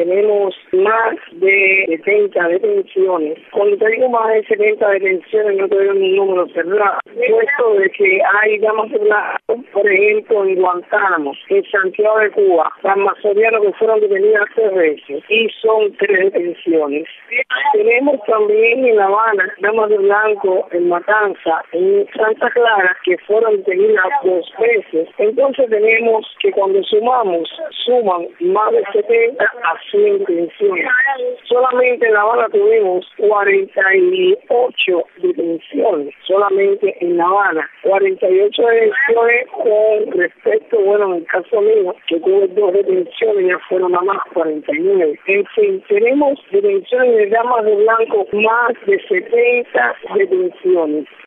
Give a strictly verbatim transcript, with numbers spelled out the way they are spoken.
tenemos más de setenta detenciones. Cuando te digo más de setenta detenciones, no te doy un número cerrado. Puesto de que hay damas de blanco, por ejemplo, en Guantánamo, en Santiago de Cuba, las mazorianas que fueron detenidas tres veces y son tres detenciones. Tenemos también en La Habana damas de blanco en Matanza, en Santa Clara, que fueron detenidas dos veces. Entonces tenemos que cuando sumamos, suman más de setenta a cien detenciones. Solamente en La Habana tuvimos cuarenta y ocho detenciones, solamente en La Habana. cuarenta y ocho detenciones con respecto, bueno, en el caso mío, que tuve dos detenciones, ya fueron nada más cuarenta y nueve. En fin, tenemos detenciones de damas de blanco, más de setenta detenciones.